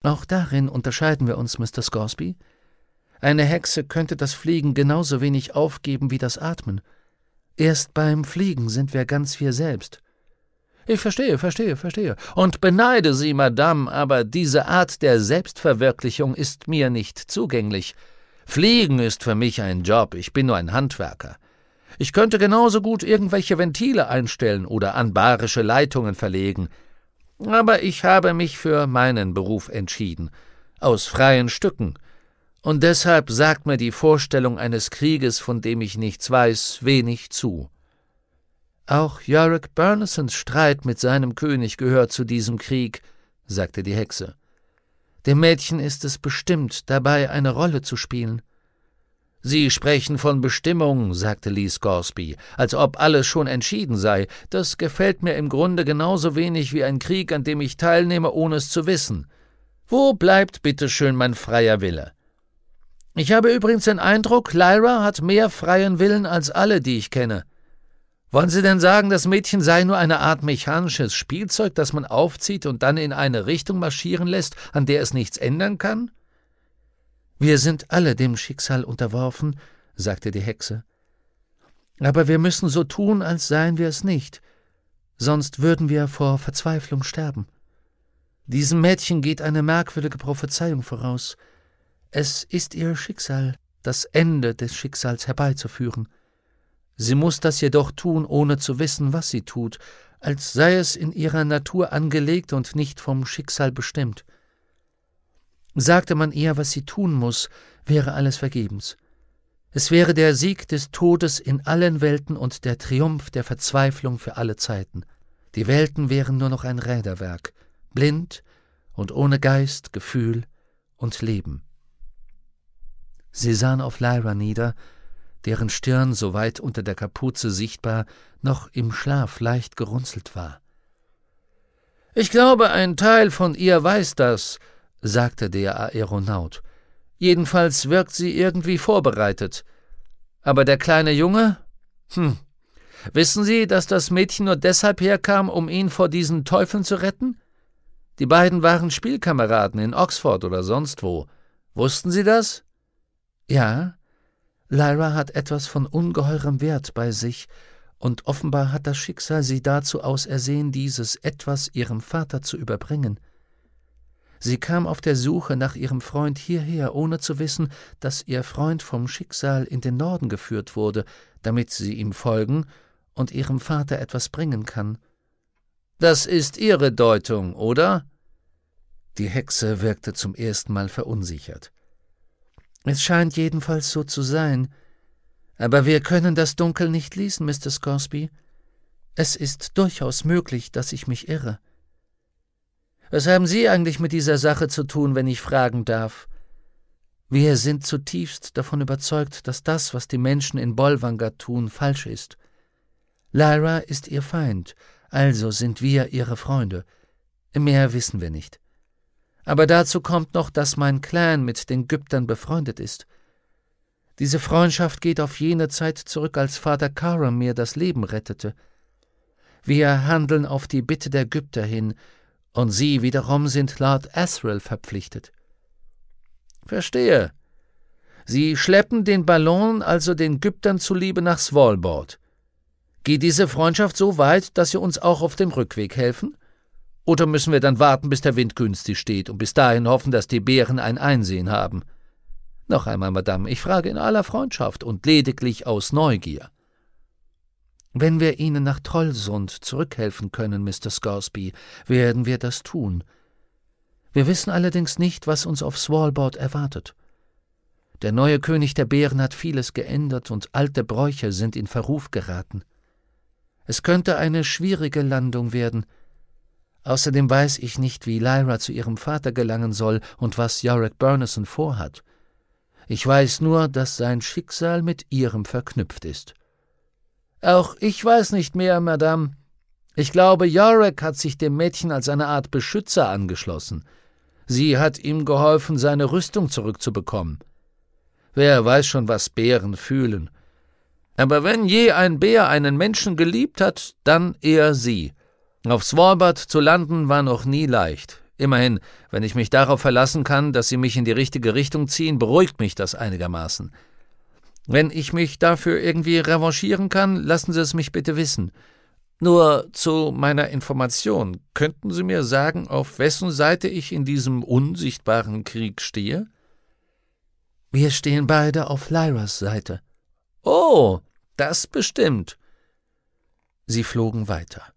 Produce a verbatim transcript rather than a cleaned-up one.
»Auch darin unterscheiden wir uns, Mister Scoresby. Eine Hexe könnte das Fliegen genauso wenig aufgeben wie das Atmen. Erst beim Fliegen sind wir ganz wir selbst.« »Ich verstehe, verstehe, verstehe und beneide Sie, Madame, aber diese Art der Selbstverwirklichung ist mir nicht zugänglich. Fliegen ist für mich ein Job, ich bin nur ein Handwerker. Ich könnte genauso gut irgendwelche Ventile einstellen oder anbarische Leitungen verlegen. Aber ich habe mich für meinen Beruf entschieden, aus freien Stücken. Und deshalb sagt mir die Vorstellung eines Krieges, von dem ich nichts weiß, wenig zu.« »Auch Yorick Bernasons Streit mit seinem König gehört zu diesem Krieg«, sagte die Hexe. »Dem Mädchen ist es bestimmt, dabei eine Rolle zu spielen.« »Sie sprechen von Bestimmung«, sagte Lee Scoresby, »als ob alles schon entschieden sei. Das gefällt mir im Grunde genauso wenig wie ein Krieg, an dem ich teilnehme, ohne es zu wissen. Wo bleibt bitteschön mein freier Wille? Ich habe übrigens den Eindruck, Lyra hat mehr freien Willen als alle, die ich kenne. Wollen Sie denn sagen, das Mädchen sei nur eine Art mechanisches Spielzeug, das man aufzieht und dann in eine Richtung marschieren lässt, an der es nichts ändern kann?« »Wir sind alle dem Schicksal unterworfen«, sagte die Hexe. »Aber wir müssen so tun, als seien wir es nicht, sonst würden wir vor Verzweiflung sterben. Diesem Mädchen geht eine merkwürdige Prophezeiung voraus. Es ist ihr Schicksal, das Ende des Schicksals herbeizuführen. Sie muss das jedoch tun, ohne zu wissen, was sie tut, als sei es in ihrer Natur angelegt und nicht vom Schicksal bestimmt. Sagte man ihr, was sie tun muss, wäre alles vergebens. Es wäre der Sieg des Todes in allen Welten und der Triumph der Verzweiflung für alle Zeiten. Die Welten wären nur noch ein Räderwerk, blind und ohne Geist, Gefühl und Leben.« Sie sahen auf Lyra nieder, deren Stirn, so weit unter der Kapuze sichtbar, noch im Schlaf leicht gerunzelt war. »Ich glaube, ein Teil von ihr weiß das«, sagte der Aeronaut. »Jedenfalls wirkt sie irgendwie vorbereitet. Aber der kleine Junge? Hm. Wissen Sie, dass das Mädchen nur deshalb herkam, um ihn vor diesen Teufeln zu retten? Die beiden waren Spielkameraden in Oxford oder sonst wo. Wussten Sie das?« »Ja, Lyra hat etwas von ungeheurem Wert bei sich, und offenbar hat das Schicksal sie dazu ausersehen, dieses Etwas ihrem Vater zu überbringen. Sie kam auf der Suche nach ihrem Freund hierher, ohne zu wissen, dass ihr Freund vom Schicksal in den Norden geführt wurde, damit sie ihm folgen und ihrem Vater etwas bringen kann.« »Das ist Ihre Deutung, oder?« Die Hexe wirkte zum ersten Mal verunsichert. »Es scheint jedenfalls so zu sein. Aber wir können das Dunkel nicht lesen, Mister Scoresby. Es ist durchaus möglich, dass ich mich irre.« »Was haben Sie eigentlich mit dieser Sache zu tun, wenn ich fragen darf?« »Wir sind zutiefst davon überzeugt, dass das, was die Menschen in Bolvangar tun, falsch ist. Lyra ist ihr Feind, also sind wir ihre Freunde. Mehr wissen wir nicht. Aber dazu kommt noch, dass mein Clan mit den Gyptern befreundet ist. Diese Freundschaft geht auf jene Zeit zurück, als Vater Karam mir das Leben rettete. Wir handeln auf die Bitte der Gypter hin, und sie wiederum sind Lord Asriel verpflichtet.« »Verstehe. Sie schleppen den Ballon also den Gyptern zuliebe nach Svalbard. Geht diese Freundschaft so weit, dass Sie uns auch auf dem Rückweg helfen? Oder müssen wir dann warten, bis der Wind günstig steht und bis dahin hoffen, dass die Bären ein Einsehen haben? Noch einmal, Madame, ich frage in aller Freundschaft und lediglich aus Neugier.« »Wenn wir Ihnen nach Trollsund zurückhelfen können, Mister Scoresby, werden wir das tun. Wir wissen allerdings nicht, was uns auf Svalbard erwartet. Der neue König der Bären hat vieles geändert und alte Bräuche sind in Verruf geraten. Es könnte eine schwierige Landung werden. Außerdem weiß ich nicht, wie Lyra zu ihrem Vater gelangen soll und was Yorick Bernason vorhat. Ich weiß nur, dass sein Schicksal mit ihrem verknüpft ist.« »Auch ich weiß nicht mehr, Madame. Ich glaube, Yorick hat sich dem Mädchen als eine Art Beschützer angeschlossen. Sie hat ihm geholfen, seine Rüstung zurückzubekommen. Wer weiß schon, was Bären fühlen. Aber wenn je ein Bär einen Menschen geliebt hat, dann eher sie. Auf Svalbard zu landen war noch nie leicht. Immerhin, wenn ich mich darauf verlassen kann, dass Sie mich in die richtige Richtung ziehen, beruhigt mich das einigermaßen. Wenn ich mich dafür irgendwie revanchieren kann, lassen Sie es mich bitte wissen. Nur zu meiner Information, könnten Sie mir sagen, auf wessen Seite ich in diesem unsichtbaren Krieg stehe?« »Wir stehen beide auf Lyras Seite.« »Oh, das bestimmt.« Sie flogen weiter.